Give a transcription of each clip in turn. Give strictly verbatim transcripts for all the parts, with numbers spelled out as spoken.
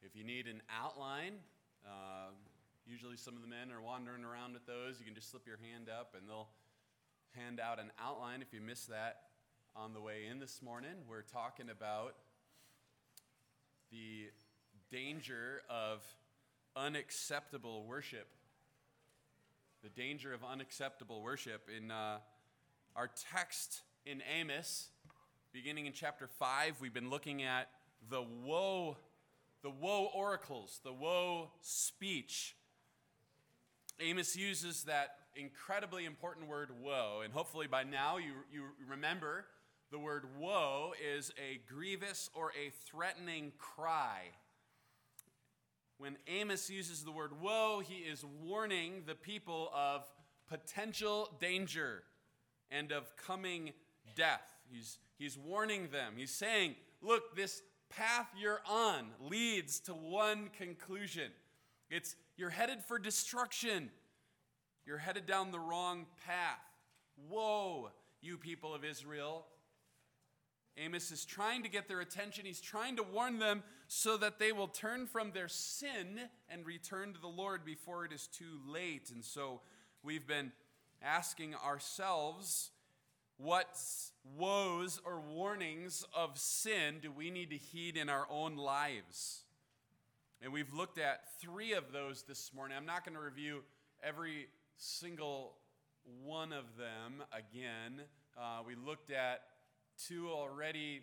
If you need an outline, uh, usually some of the men are wandering around with those. You can just slip your hand up and they'll hand out an outline. If you missed that on the way in this morning, we're talking about the danger of unacceptable worship. The danger of unacceptable worship. In uh, our text in Amos, beginning in chapter five, we've been looking at the woe, the woe oracles, the woe speech. Amos uses that incredibly important word woe, and hopefully by now you, you remember the word woe is a grievous or a threatening cry. When Amos uses the word woe, he is warning the people of potential danger and of coming death. He's, he's warning them. He's saying, look, this path you're on leads to one conclusion. It's you're headed for destruction. You're headed down the wrong path. Woe, you people of Israel. Amos is trying to get their attention. He's trying to warn them so that they will turn from their sin and return to the Lord before it is too late. And so we've been asking ourselves, what woes or warnings of sin do we need to heed in our own lives? And we've looked at three of those this morning. I'm not going to review every single one of them again. Uh, we looked at two already.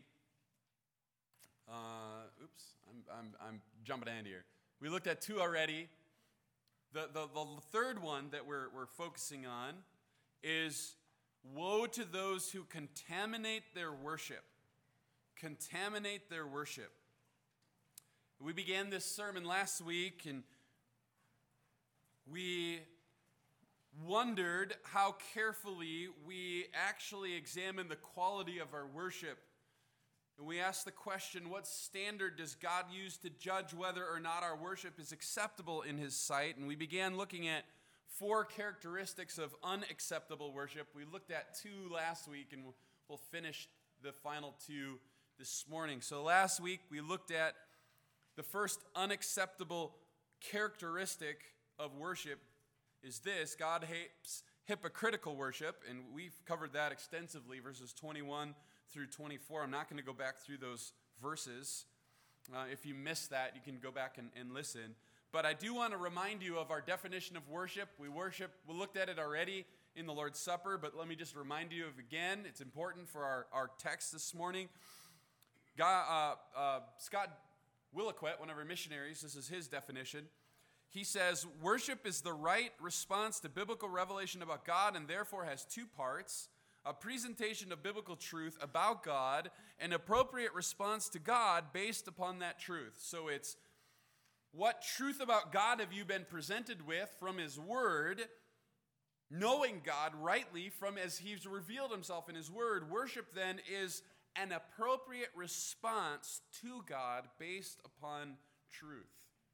Uh, oops, I'm, I'm, I'm jumping ahead here. We looked at two already. The, the, the third one that we're, we're focusing on is woe to those who contaminate their worship. Contaminate their worship. We began this sermon last week, and we wondered how carefully we actually examine the quality of our worship. And we asked the question, what standard does God use to judge whether or not our worship is acceptable in His sight? And we began looking at four characteristics of unacceptable worship. We looked at two last week, and we'll finish the final two this morning. So last week, we looked at the first unacceptable characteristic of worship is this: God hates hypocritical worship, and we've covered that extensively, verses twenty-one through twenty-four. I'm not going to go back through those verses. Uh, if you missed that, you can go back and, and listen. But I do want to remind you of our definition of worship. We worship, we looked at it already in the Lord's Supper, but let me just remind you of again, it's important for our, our text this morning. God, uh, uh, Scott Williquette, one of our missionaries, this is his definition. He says, worship is the right response to biblical revelation about God and therefore has two parts: a presentation of biblical truth about God, an appropriate response to God based upon that truth. So it's, what truth about God have you been presented with from His Word? Knowing God rightly from as He's revealed Himself in His Word, worship then is an appropriate response to God based upon truth.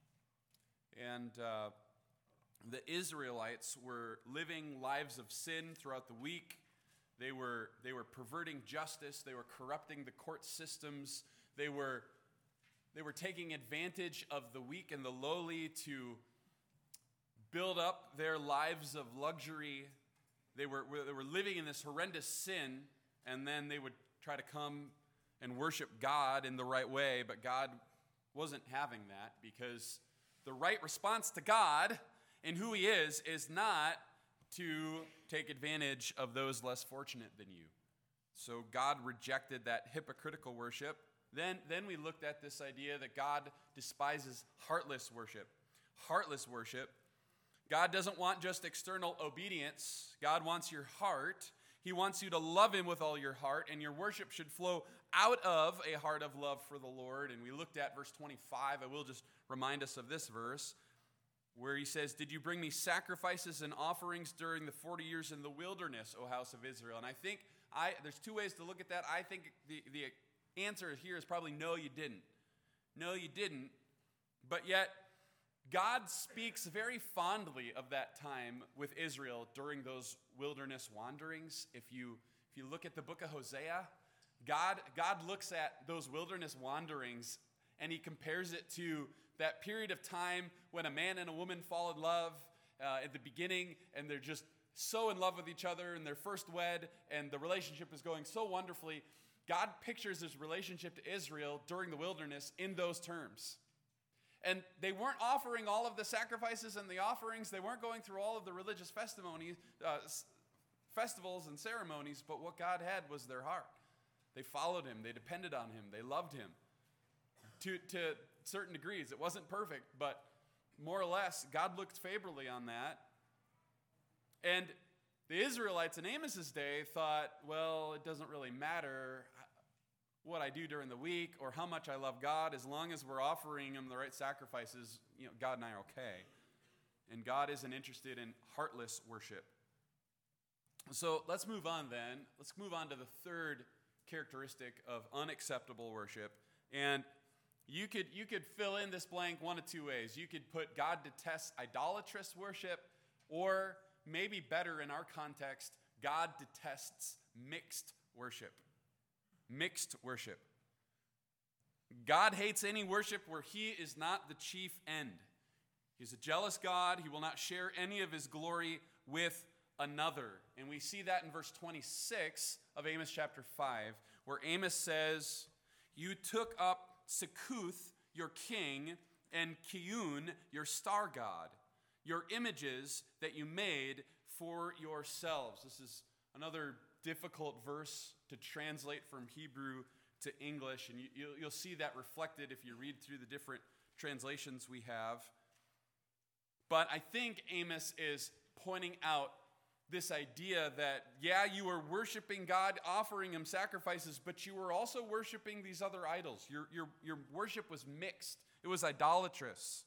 And uh, the Israelites were living lives of sin throughout the week. They were, they were perverting justice. They were corrupting the court systems. They were, they were taking advantage of the weak and the lowly to build up their lives of luxury. They were, they were living in this horrendous sin, and then they would try to come and worship God in the right way, but God wasn't having that, because the right response to God and who He is is not to take advantage of those less fortunate than you. So God rejected that hypocritical worship. Then, then we looked at this idea that God despises heartless worship. Heartless worship. God doesn't want just external obedience. God wants your heart. He wants you to love Him with all your heart, and your worship should flow out of a heart of love for the Lord. And we looked at verse twenty-five. I will just remind us of this verse, where he says, did you bring me sacrifices and offerings during the forty years in the wilderness, O house of Israel? And I think I there's two ways to look at that. I think the, the answer here is probably no, you didn't. No, you didn't. But yet, God speaks very fondly of that time with Israel during those wilderness wanderings. If you if you look at the book of Hosea, God, God looks at those wilderness wanderings and He compares it to that period of time when a man and a woman fall in love uh, at the beginning, and they're just so in love with each other, and they're first wed, and the relationship is going so wonderfully. God pictures his relationship to Israel during the wilderness in those terms. And they weren't offering all of the sacrifices and the offerings. They weren't going through all of the religious festimonies, uh, festivals and ceremonies, but what God had was their heart. They followed him. They depended on him. They loved him to, to certain degrees. It wasn't perfect, but more or less, God looked favorably on that. And the Israelites in Amos's day thought, well, it doesn't really matter what I do during the week or how much I love God. As long as we're offering him the right sacrifices, you know, God and I are okay. And God isn't interested in heartless worship. So let's move on then. Let's move on to the third characteristic of unacceptable worship. And you could, you could fill in this blank one of two ways. You could put God detests idolatrous worship, or maybe better in our context, God detests mixed worship. Mixed worship. God hates any worship where he is not the chief end. He's a jealous God. He will not share any of his glory with another. And we see that in verse twenty-six of Amos chapter five, where Amos says, "You took up Sekuth, your king, and Kiyun, your star god, your images that you made for yourselves." This is another difficult verse to translate from Hebrew to English, and you, you'll, you'll see that reflected if you read through the different translations we have. But I think Amos is pointing out this idea that, yeah, you were worshiping God, offering him sacrifices, but you were also worshiping these other idols. Your, your, your worship was mixed. It was idolatrous.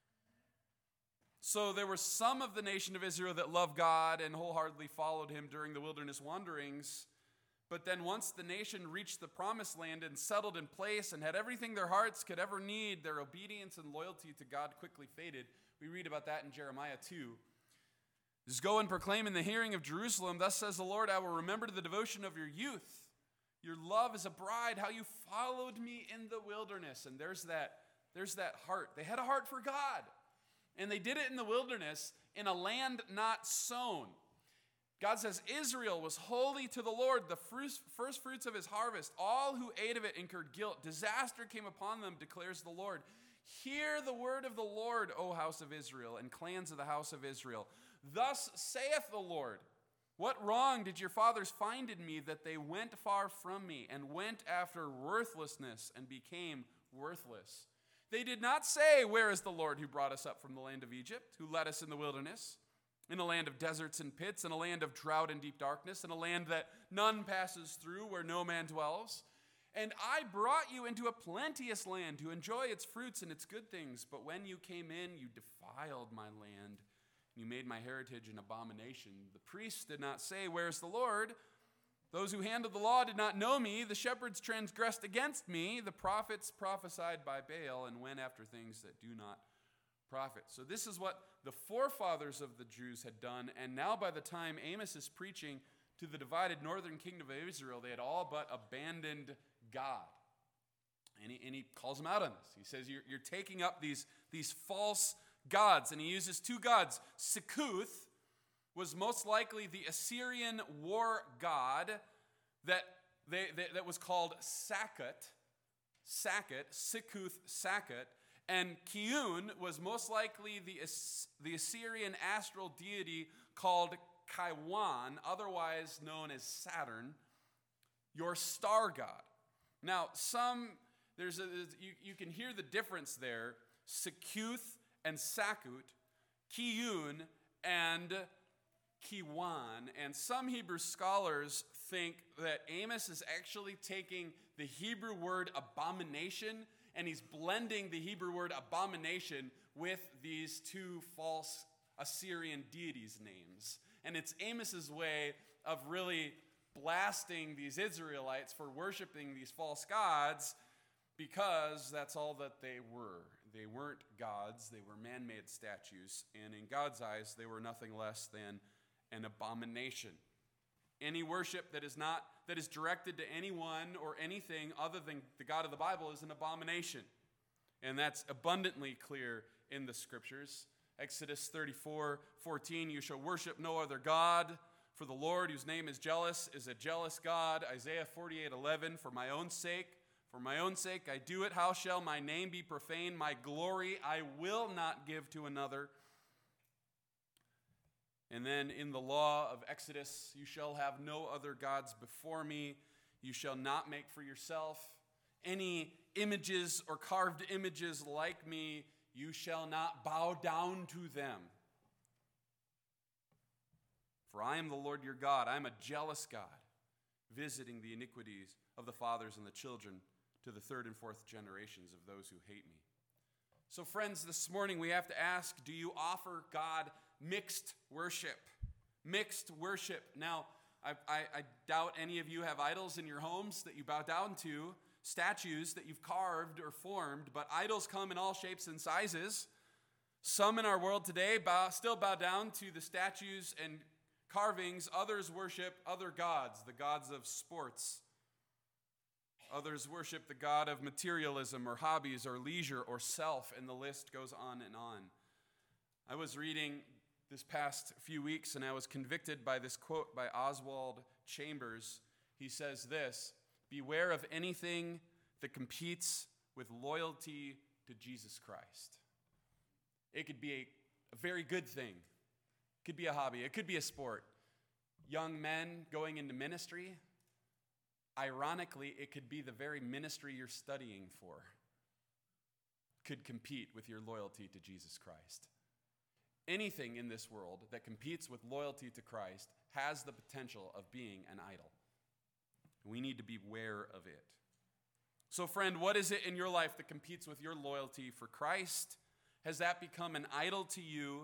So there were some of the nation of Israel that loved God and wholeheartedly followed him during the wilderness wanderings. But then once the nation reached the promised land and settled in place and had everything their hearts could ever need, their obedience and loyalty to God quickly faded. We read about that in Jeremiah two. Just go and proclaim in the hearing of Jerusalem, "Thus says the Lord, I will remember the devotion of your youth, your love as a bride, how you followed me in the wilderness." And there's that, there's that heart. They had a heart for God. And they did it in the wilderness in a land not sown. God says Israel was holy to the Lord, the first fruits of his harvest. All who ate of it incurred guilt. Disaster came upon them, declares the Lord. Hear the word of the Lord, O house of Israel, and clans of the house of Israel. Thus saith the Lord, what wrong did your fathers find in me that they went far from me and went after worthlessness and became worthless? They did not say, where is the Lord who brought us up from the land of Egypt, who led us in the wilderness, in a land of deserts and pits, in a land of drought and deep darkness, in a land that none passes through, where no man dwells. And I brought you into a plenteous land to enjoy its fruits and its good things. But when you came in, you defiled my land. You made my heritage an abomination. The priests did not say, where is the Lord? Those who handled the law did not know me. The shepherds transgressed against me. The prophets prophesied by Baal and went after things that do not profit. So this is what the forefathers of the Jews had done. And now by the time Amos is preaching to the divided northern kingdom of Israel, they had all but abandoned God. And he, and he calls them out on this. He says, you're, you're taking up these, these false gods. And he uses two gods. Sekuth was most likely the Assyrian war god that, they, they, that was called Sakut. Sakut, Sekuth Sakut. And Kiyun was most likely the, the Assyrian astral deity called Kaiwan, otherwise known as Saturn, your star god. Now, some, there's a, you, you can hear the difference there. Sekuth and Sakut, Kiyun and Kiwan. And some Hebrew scholars think that Amos is actually taking the Hebrew word abomination and he's blending the Hebrew word abomination with these two false Assyrian deities' names. And it's Amos's way of really blasting these Israelites for worshiping these false gods, because that's all that they were. They weren't gods, they were man-made statues, and in God's eyes, they were nothing less than an abomination. Any worship that is not that is directed to anyone or anything other than the God of the Bible is an abomination. And that's abundantly clear in the scriptures. Exodus thirty-four fourteen, you shall worship no other God, for the Lord, whose name is jealous, is a jealous God. Isaiah forty-eight eleven, for my own sake, for my own sake I do it. How shall my name be profaned? My glory I will not give to another. And then in the law of Exodus, you shall have no other gods before me. You shall not make for yourself any images or carved images like me. You shall not bow down to them. For I am the Lord your God. I am a jealous God, visiting the iniquities of the fathers and the children to the third and fourth generations of those who hate me. So friends, this morning we have to ask, do you offer God mixed worship? Mixed worship. Now, I, I, I doubt any of you have idols in your homes that you bow down to, statues that you've carved or formed, but idols come in all shapes and sizes. Some in our world today bow, still bow down to the statues and carvings. Others worship other gods, the gods of sports. Others worship the god of materialism or hobbies or leisure or self, and the list goes on and on. I was reading this past few weeks, and I was convicted by this quote by Oswald Chambers. He says this, beware of anything that competes with loyalty to Jesus Christ. It could be a, a very good thing. It could be a hobby. It could be a sport. Young men going into ministry, ironically, it could be the very ministry you're studying for could compete with your loyalty to Jesus Christ. Anything in this world that competes with loyalty to Christ has the potential of being an idol. We need to be aware of it. So friend, what is it in your life that competes with your loyalty for Christ? Has that become an idol to you?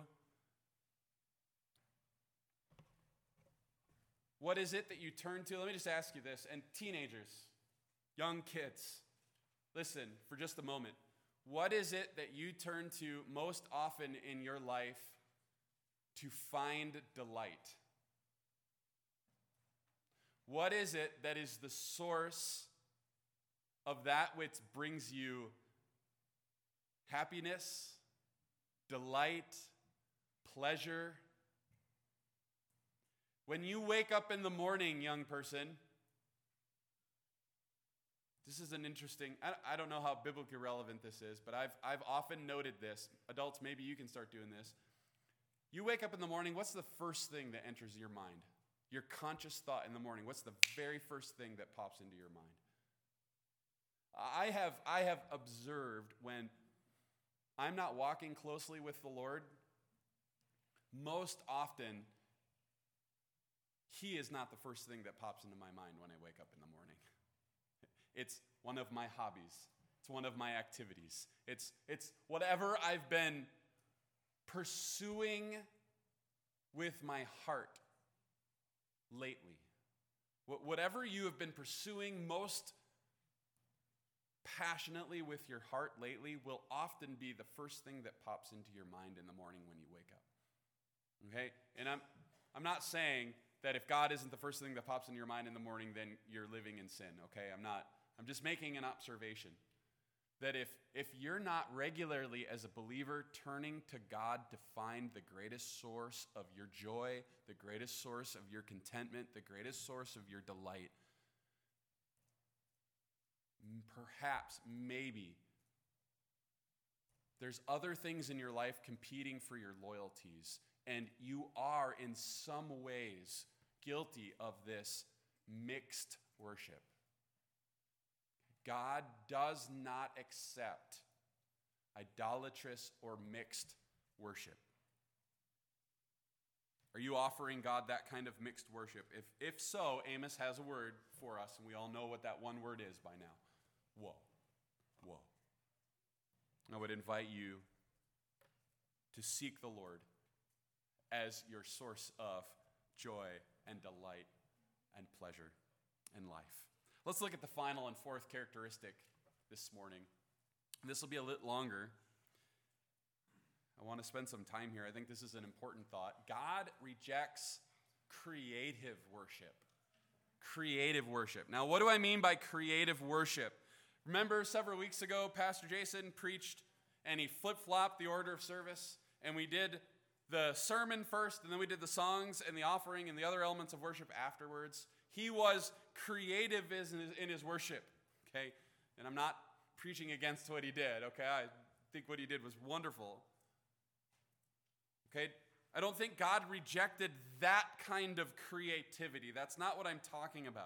What is it that you turn to? Let me just ask you this, and teenagers, young kids, listen for just a moment. What is it that you turn to most often in your life to find delight? What is it that is the source of that which brings you happiness, delight, pleasure? When you wake up in the morning, young person, this is an interesting, I, I don't know how biblically relevant this is, but I've, I've often noted this. Adults, maybe you can start doing this. You wake up in the morning, what's the first thing that enters your mind? Your conscious thought in the morning, what's the very first thing that pops into your mind? I have, I have observed when I'm not walking closely with the Lord, most often, He is not the first thing that pops into my mind when I wake up in the morning. It's one of my hobbies. It's one of my activities. It's, it's whatever I've been pursuing with my heart lately. Whatever you have been pursuing most passionately with your heart lately will often be the first thing that pops into your mind in the morning when you wake up. Okay? And I'm, I'm not saying that if God isn't the first thing that pops into your mind in the morning, then you're living in sin, okay? I'm not, I'm just making an observation that if, if you're not regularly as a believer turning to God to find the greatest source of your joy, the greatest source of your contentment, the greatest source of your delight, perhaps, maybe, there's other things in your life competing for your loyalties, and you are in some ways guilty of this mixed worship. God does not accept idolatrous or mixed worship. Are you offering God that kind of mixed worship? If, if so, Amos has a word for us, and we all know what that one word is by now. Woe. Woe. I would invite you to seek the Lord as your source of joy and delight and pleasure in life. Let's look at the final and fourth characteristic this morning. This will be a little longer. I want to spend some time here. I think this is an important thought. God rejects creative worship. Creative worship. Now, what do I mean by creative worship? Remember several weeks ago, Pastor Jason preached and he flip-flopped the order of service, and we did the sermon first, and then we did the songs and the offering and the other elements of worship afterwards. He was creative in his, in his worship, okay? And I'm not preaching against what he did, okay? I think what he did was wonderful. Okay? I don't think God rejected that kind of creativity. That's not what I'm talking about.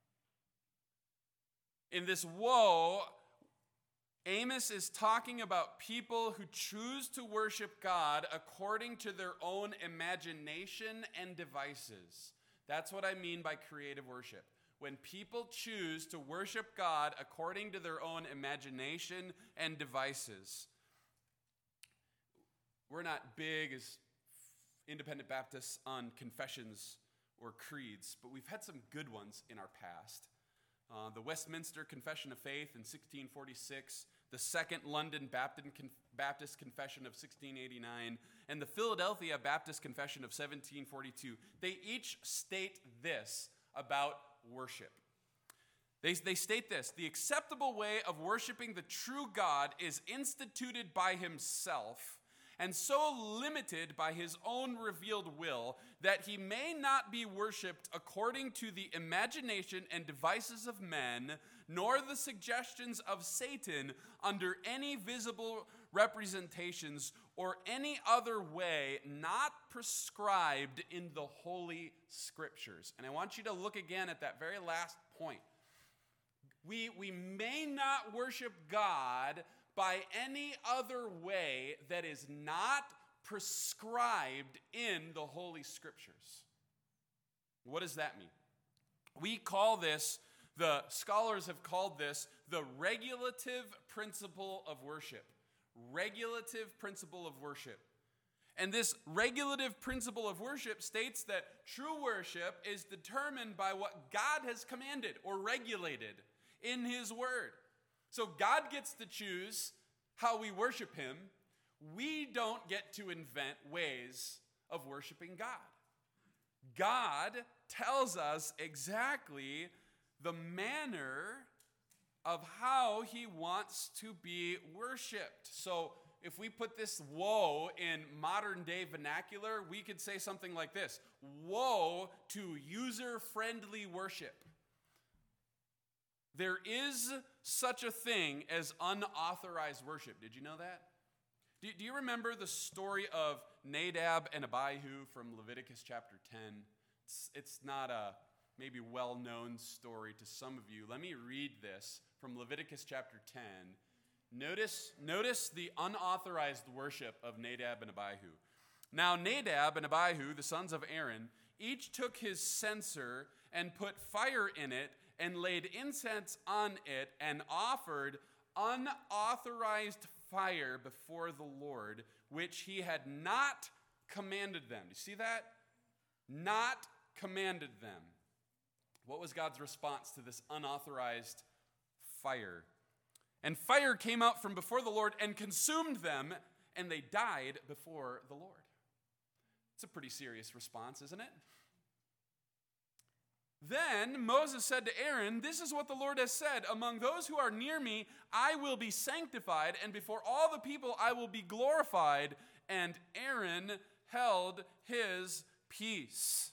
In this woe, Amos is talking about people who choose to worship God according to their own imagination and devices. That's what I mean by creative worship. When people choose to worship God according to their own imagination and devices. We're not big as independent Baptists on confessions or creeds, but we've had some good ones in our past. Uh, the Westminster Confession of Faith in sixteen forty-six, the Second London Baptist Confession of sixteen eighty-nine, and the Philadelphia Baptist Confession of seventeen forty-two. They each state this about worship. They, they state this: the acceptable way of worshiping the true God is instituted by himself, and so limited by his own revealed will that he may not be worshipped according to the imagination and devices of men, nor the suggestions of Satan under any visible representations or any other way not prescribed in the Holy Scriptures. And I want you to look again at that very last point. We, we may not worship God by any other way that is not prescribed in the Holy Scriptures. What does that mean? We call this, the scholars have called this, the regulative principle of worship. Regulative principle of worship. And this regulative principle of worship states that true worship is determined by what God has commanded or regulated in his word. So God gets to choose how we worship him. We don't get to invent ways of worshiping God. God tells us exactly the manner of how he wants to be worshiped. So if we put this woe in modern day vernacular, we could say something like this: woe to user-friendly worship. There is such a thing as unauthorized worship. Did you know that? Do, do you remember the story of Nadab and Abihu from Leviticus chapter ten? It's, it's not a maybe well-known story to some of you. Let me read this from Leviticus chapter ten. Notice, notice the unauthorized worship of Nadab and Abihu. Now Nadab and Abihu, the sons of Aaron, each took his censer and put fire in it and laid incense on it and offered unauthorized fire before the Lord, which he had not commanded them. You see that? Not commanded them. What was God's response to this unauthorized fire? And fire came out from before the Lord and consumed them, and they died before the Lord. It's a pretty serious response, isn't it? Then Moses said to Aaron, "This is what the Lord has said, among those who are near me, I will be sanctified, and before all the people I will be glorified." And Aaron held his peace.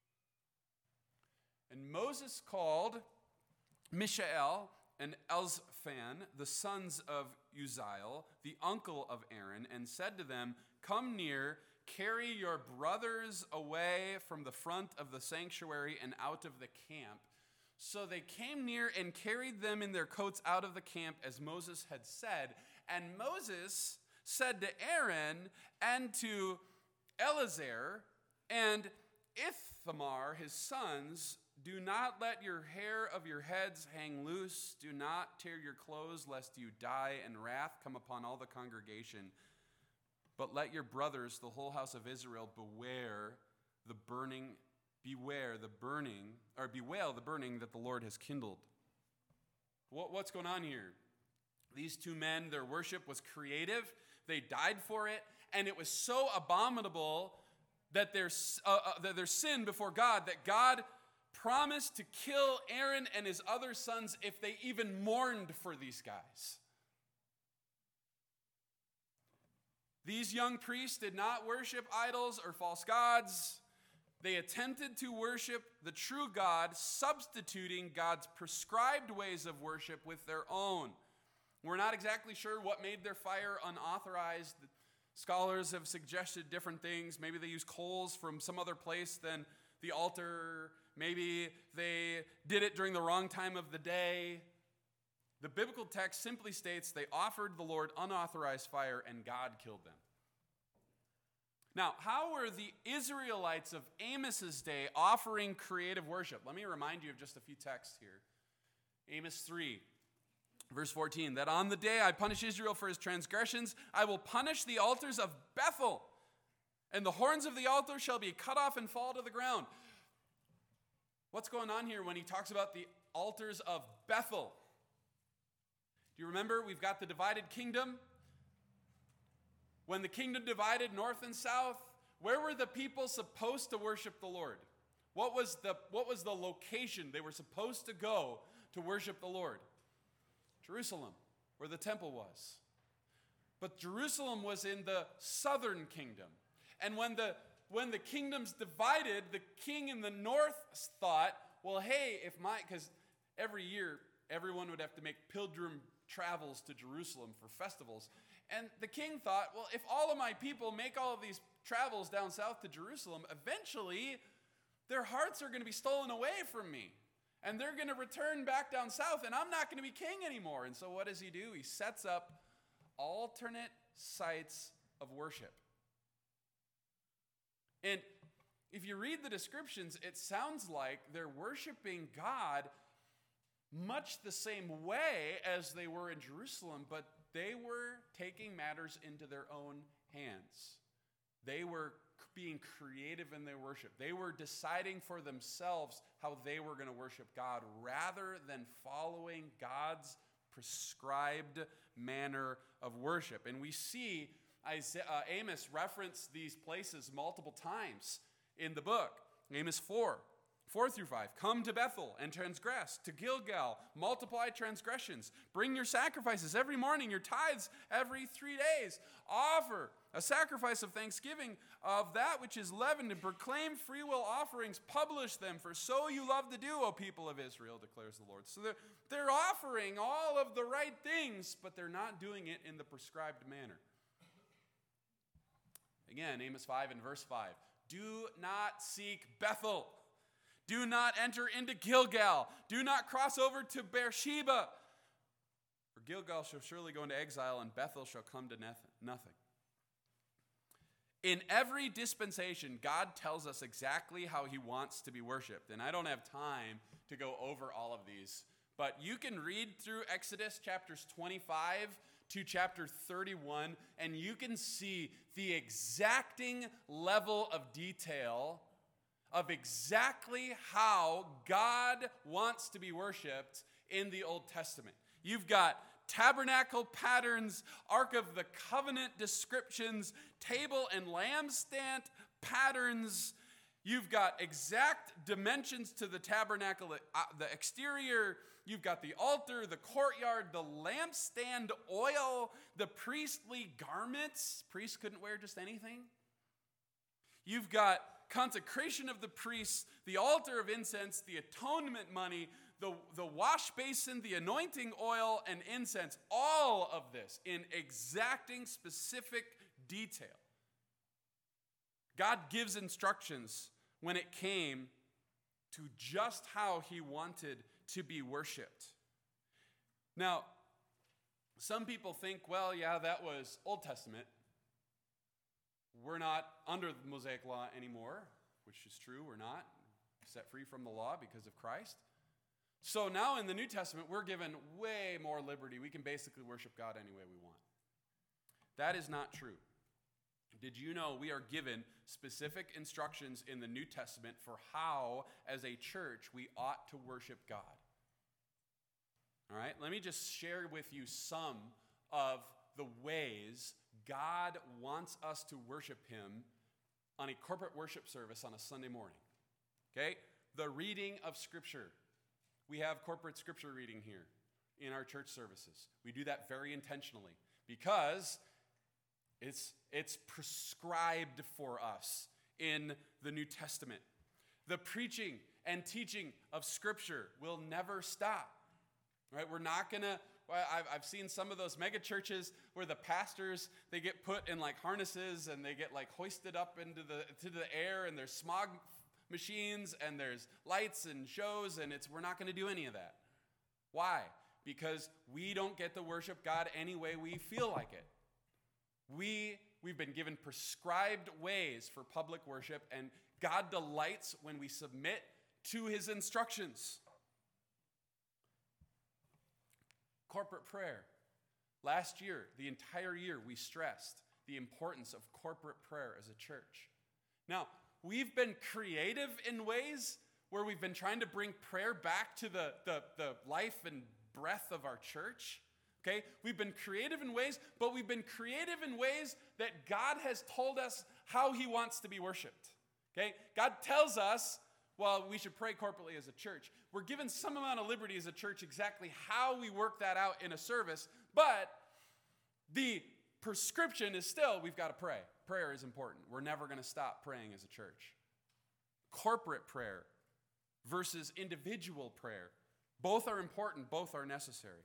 And Moses called Mishael and Elzaphan, the sons of Uzziel, the uncle of Aaron, and said to them, "Come near, carry your brothers away from the front of the sanctuary and out of the camp." So they came near and carried them in their coats out of the camp, as Moses had said. And Moses said to Aaron and to Eleazar and Ithamar, his sons, "Do not let your hair of your heads hang loose. Do not tear your clothes, lest you die and wrath come upon all the congregation. But let your brothers, the whole house of Israel, beware the burning, beware the burning, or bewail the burning that the Lord has kindled." What, what's going on here? These two men, their worship was creative. They died for it, and it was so abominable that their, uh, uh, that their sin before God, that God promised to kill Aaron and his other sons if they even mourned for these guys. These young priests did not worship idols or false gods. They attempted to worship the true God, substituting God's prescribed ways of worship with their own. We're not exactly sure what made their fire unauthorized. Scholars have suggested different things. Maybe they used coals from some other place than the altar. Maybe they did it during the wrong time of the day. The biblical text simply states they offered the Lord unauthorized fire and God killed them. Now, how were the Israelites of Amos's day offering creative worship? Let me remind you of just a few texts here. Amos three, verse fourteen, that on the day I punish Israel for his transgressions, I will punish the altars of Bethel, and the horns of the altar shall be cut off and fall to the ground. What's going on here when he talks about the altars of Bethel? Do you remember we've got the divided kingdom? When the kingdom divided north and south, where were the people supposed to worship the Lord? What was the, what was the location they were supposed to go to worship the Lord? Jerusalem, where the temple was. But Jerusalem was in the southern kingdom. And when the, when the kingdoms divided, the king in the north thought, well, hey, if my, because every year everyone would have to make pilgrim travels to Jerusalem for festivals. And the king thought, well, if all of my people make all of these travels down south to Jerusalem, eventually their hearts are going to be stolen away from me. And they're going to return back down south, and I'm not going to be king anymore. And so what does he do? He sets up alternate sites of worship. And if you read the descriptions, it sounds like they're worshiping God much the same way as they were in Jerusalem, but they were taking matters into their own hands. They were being creative in their worship. They were deciding for themselves how they were going to worship God rather than following God's prescribed manner of worship. And we see Isaiah, uh, Amos reference these places multiple times in the book. Amos four. Four through five, come to Bethel and transgress, to Gilgal, multiply transgressions. Bring your sacrifices every morning, your tithes every three days. Offer a sacrifice of thanksgiving of that which is leavened, and proclaim free will offerings. Publish them, for so you love to do, O people of Israel, declares the Lord. So they're, they're offering all of the right things, but they're not doing it in the prescribed manner. Again, Amos five and verse five, do not seek Bethel. Do not enter into Gilgal. Do not cross over to Beersheba. For Gilgal shall surely go into exile, and Bethel shall come to nothing. In every dispensation, God tells us exactly how he wants to be worshiped. And I don't have time to go over all of these. But you can read through Exodus chapters twenty-five to chapter thirty-one, and you can see the exacting level of detail of exactly how God wants to be worshiped in the Old Testament. You've got tabernacle patterns, Ark of the Covenant descriptions, table and lampstand patterns. You've got exact dimensions to the tabernacle, uh, the exterior. You've got the altar, the courtyard, the lampstand oil, the priestly garments. Priests couldn't wear just anything. You've got consecration of the priests, the altar of incense, the atonement money, the, the wash basin, the anointing oil, and incense. All of this in exacting specific detail. God gives instructions when it came to just how he wanted to be worshiped. Now, some people think, well, yeah, that was Old Testament. We're not under the Mosaic law anymore, which is true. We're not set free from the law because of Christ. So now in the New Testament, we're given way more liberty. We can basically worship God any way we want. That is not true. Did you know we are given specific instructions in the New Testament for how, as a church, we ought to worship God? All right, let me just share with you some of the ways God wants us to worship him on a corporate worship service on a Sunday morning. Okay? the reading of Scripture. We have corporate Scripture reading here in our church services. We do that very intentionally because it's, it's prescribed for us in the New Testament. The preaching and teaching of Scripture will never stop. Right? We're not going to, I've, I've seen some of those mega churches where the pastors, they get put in like harnesses and they get like hoisted up into the, to the air, and there's smog machines and there's lights and shows, and it's, we're not going to do any of that. Why? Because we don't get to worship God any way we feel like it. We, we've been given prescribed ways for public worship, and God delights when we submit to his instructions. Corporate prayer. Last year, the entire year, we stressed the importance of corporate prayer as a church. Now, we've been creative in ways where we've been trying to bring prayer back to the, the, the life and breath of our church. Okay? We've been creative in ways, but we've been creative in ways that God has told us how he wants to be worshiped. Okay? God tells us, well, we should pray corporately as a church. We're given some amount of liberty as a church exactly how we work that out in a service, but the prescription is still we've got to pray. Prayer is important. We're never going to stop praying as a church. Corporate prayer versus individual prayer. Both are important. Both are necessary.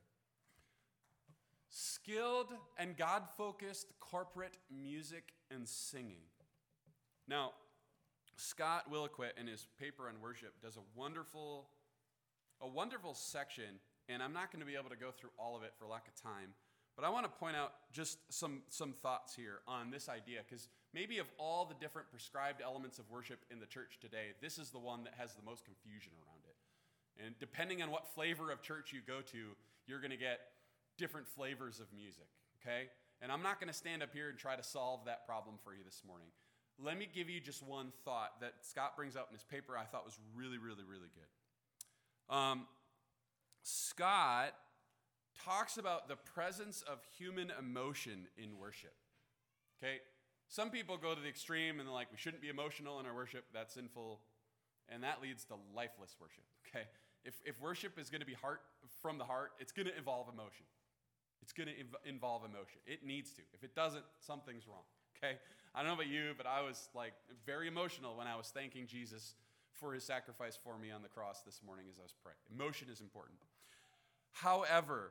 Skilled and God-focused corporate music and singing. Now, Scott Williquette in his paper on worship does a wonderful, a wonderful section, and I'm not going to be able to go through all of it for lack of time, but I want to point out just some, some thoughts here on this idea, because maybe of all the different prescribed elements of worship in the church today, this is the one that has the most confusion around it. And depending on what flavor of church you go to, you're going to get different flavors of music, okay? And I'm not going to stand up here and try to solve that problem for you this morning. Let me give you just one thought that Scott brings out in his paper I thought was really, really, really good. Um, Scott talks about the presence of human emotion in worship. Okay? Some people go to the extreme and they're like, we shouldn't be emotional in our worship. That's sinful. And that leads to lifeless worship. Okay? If, if worship is going to be heart from the heart, it's going to involve emotion. It's going to inv- involve emotion. It needs to. If it doesn't, something's wrong. Okay? I don't know about you, but I was like very emotional when I was thanking Jesus for his sacrifice for me on the cross this morning as I was praying. Emotion is important. However,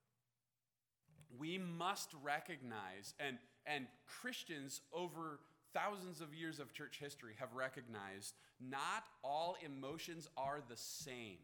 we must recognize, and, and Christians over thousands of years of church history have recognized, not all emotions are the same.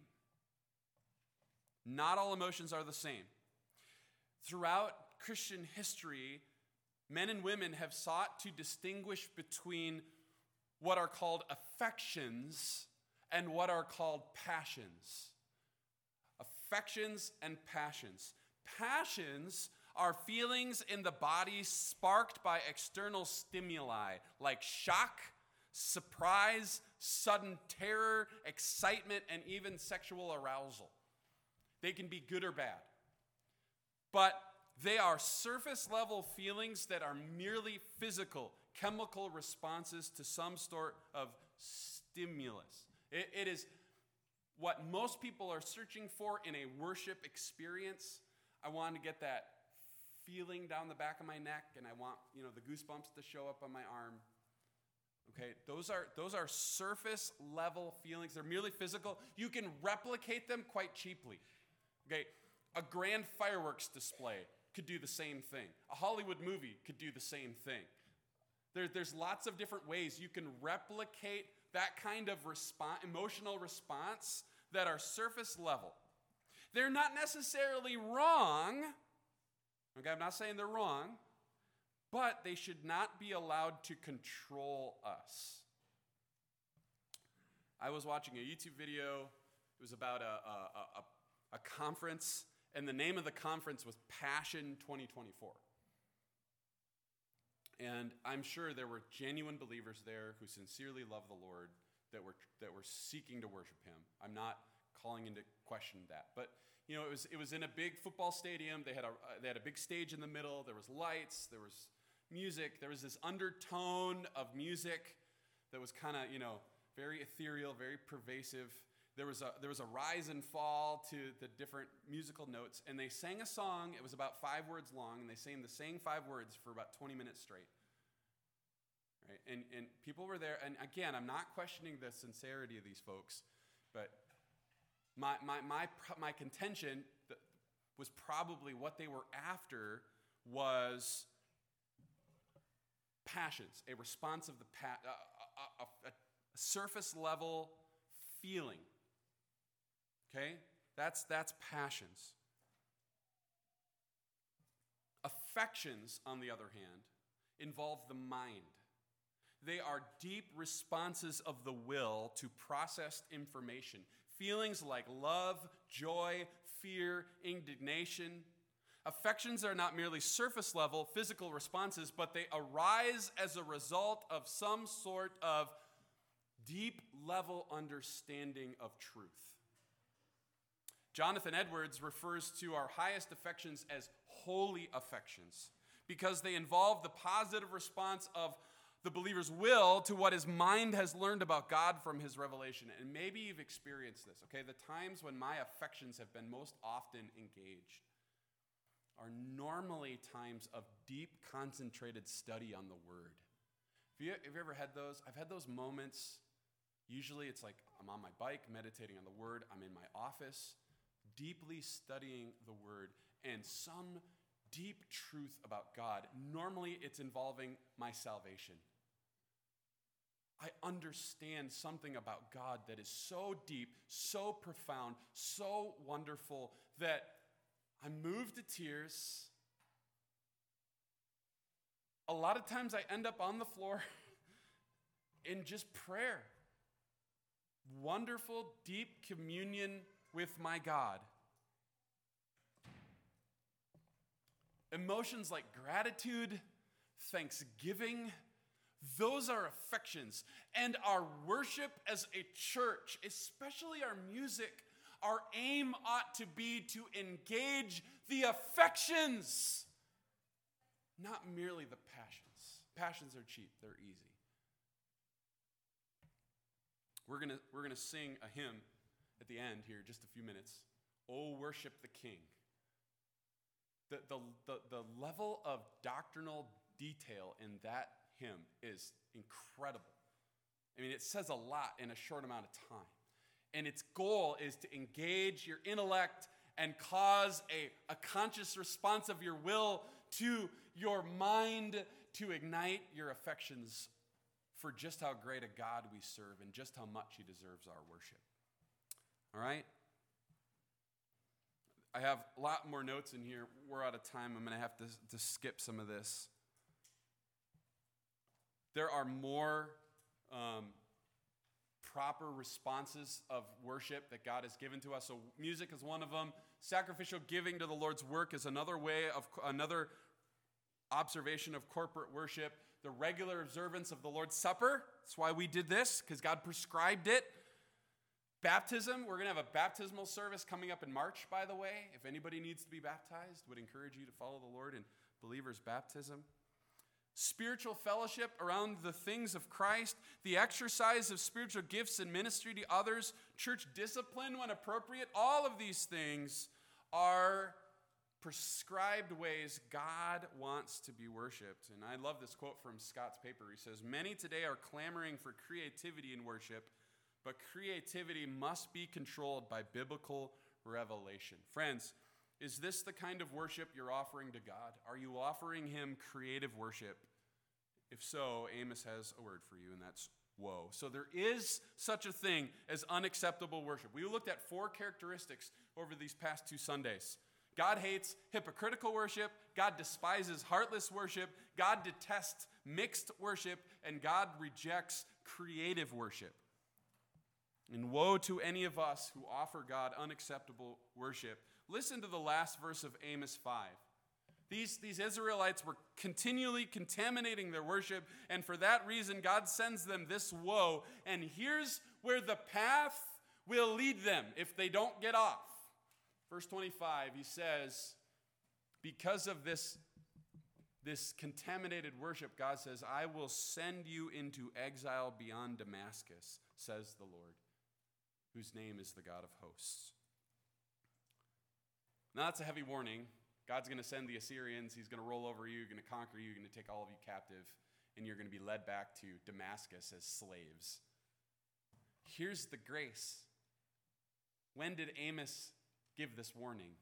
Not all emotions are the same. Throughout Christian history, men and women have sought to distinguish between what are called affections and what are called passions. Affections and passions. Passions are feelings in the body sparked by external stimuli like shock, surprise, sudden terror, excitement, and even sexual arousal. They can be good or bad. But they are surface-level feelings that are merely physical, chemical responses to some sort of stimulus. It, it is what most people are searching for in a worship experience. I want to get that feeling down the back of my neck, and I want, you know, the goosebumps to show up on my arm. Okay, those are those are surface-level feelings. They're merely physical. You can replicate them quite cheaply. Okay, a grand fireworks display could do the same thing. A Hollywood movie could do the same thing. There, there's lots of different ways you can replicate that kind of response, emotional response that are surface level. They're not necessarily wrong. Okay, I'm not saying they're wrong, but they should not be allowed to control us. I was watching a YouTube video. It was about a, a, a, a conference, and the name of the conference was Passion twenty twenty-four. And I'm sure there were genuine believers there who sincerely love the Lord, that were that were seeking to worship him. I'm not calling into question that. But you know, it was it was in a big football stadium. They had a uh, they had a big stage in the middle. There was lights, there was music, there was this undertone of music that was kind of, you know, very ethereal, very pervasive. There was a there was a rise and fall to the different musical notes, and they sang a song. It was about five words long, and they sang the same five words for about twenty minutes straight. Right? And and people were there, and again, I'm not questioning the sincerity of these folks, but my my my my contention was probably what they were after was passions, a response of the pa- a, a, a, a surface level feeling. Okay? That's that's passions. Affections, on the other hand, involve the mind. They are deep responses of the will to processed information. Feelings like love, joy, fear, indignation. Affections are not merely surface level physical responses, but they arise as a result of some sort of deep level understanding of truth. Jonathan Edwards refers to our highest affections as holy affections because they involve the positive response of the believer's will to what his mind has learned about God from his revelation. And maybe you've experienced this, okay? The times when my affections have been most often engaged are normally times of deep, concentrated study on the Word. Have you, have you ever had those? I've had those moments. Usually it's like I'm on my bike, meditating on the Word. I'm in my office, deeply studying the Word, and some deep truth about God. Normally it's involving my salvation. I understand something about God that is so deep, so profound, so wonderful that I'm moved to tears. A lot of times I end up on the floor in just prayer. Wonderful, deep communion with my God. Emotions like gratitude, thanksgiving, those are affections. And our worship as a church, especially our music, our aim ought to be to engage the affections, not merely the passions. Passions are cheap, they're easy. We're gonna, we're gonna sing a hymn at the end here, just a few minutes. Oh, worship the King. The, the, the, the level of doctrinal detail in that hymn is incredible. I mean, it says a lot in a short amount of time. And its goal is to engage your intellect and cause a, a conscious response of your will to your mind to ignite your affections for just how great a God we serve and just how much he deserves our worship. All right? I have a lot more notes in here. We're out of time. I'm going to have to, to skip some of this. There are more um, proper responses of worship that God has given to us. So music is one of them. Sacrificial giving to the Lord's work is another way of another observation of corporate worship. The regular observance of the Lord's Supper. That's why we did this, because God prescribed it. Baptism, we're going to have a baptismal service coming up in March, by the way. If anybody needs to be baptized, would encourage you to follow the Lord in believers' baptism. Spiritual fellowship around the things of Christ, the exercise of spiritual gifts and ministry to others, church discipline when appropriate, all of these things are prescribed ways God wants to be worshiped. And I love this quote from Scott's paper. He says, "Many today are clamoring for creativity in worship, but creativity must be controlled by biblical revelation." Friends, is this the kind of worship you're offering to God? Are you offering him creative worship? If so, Amos has a word for you, and that's woe. So there is such a thing as unacceptable worship. We looked at four characteristics over these past two Sundays. God hates hypocritical worship. God despises heartless worship. God detests mixed worship. And God rejects creative worship. And woe to any of us who offer God unacceptable worship. Listen to the last verse of Amos five. These, these Israelites were continually contaminating their worship, and for that reason, God sends them this woe. And here's where the path will lead them if they don't get off. Verse twenty-five, he says, because of this this contaminated worship, God says, I will send you into exile beyond Damascus, says the Lord, whose name is the God of hosts. Now that's a heavy warning. God's going to send the Assyrians. He's going to roll over you, going to conquer you, going to take all of you captive, and you're going to be led back to Damascus as slaves. Here's the grace. When did Amos give this warning?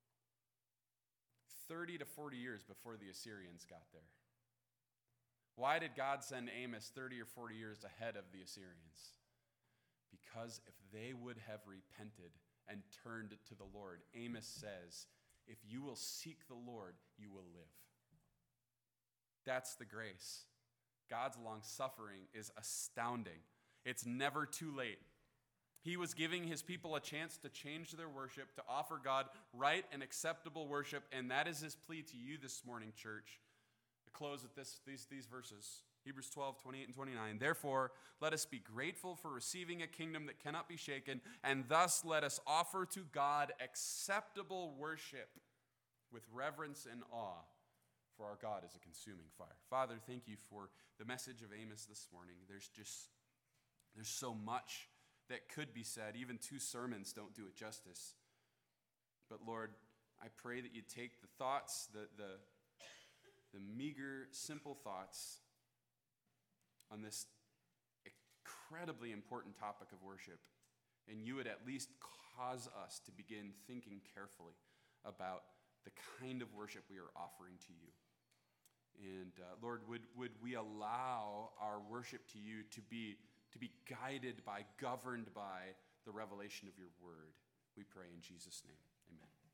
thirty to forty years before the Assyrians got there. Why did God send Amos thirty or forty years ahead of the Assyrians? Because if they would have repented and turned to the Lord, Amos says, if you will seek the Lord, you will live. That's the grace. God's long-suffering is astounding. It's never too late. He was giving his people a chance to change their worship, to offer God right and acceptable worship, and that is his plea to you this morning, church. I close with this, these, these verses. Hebrews twelve, twenty-eight and twenty-nine. Therefore, let us be grateful for receiving a kingdom that cannot be shaken, and thus let us offer to God acceptable worship with reverence and awe, for our God is a consuming fire. Father, thank you for the message of Amos this morning. There's just, there's so much that could be said. Even two sermons don't do it justice. But Lord, I pray that you take the thoughts, the, the, the meager, simple thoughts on this incredibly important topic of worship, and you would at least cause us to begin thinking carefully about the kind of worship we are offering to you. And uh, Lord, would, would we allow our worship to you to be, to be guided by, governed by the revelation of your word? We pray in Jesus' name.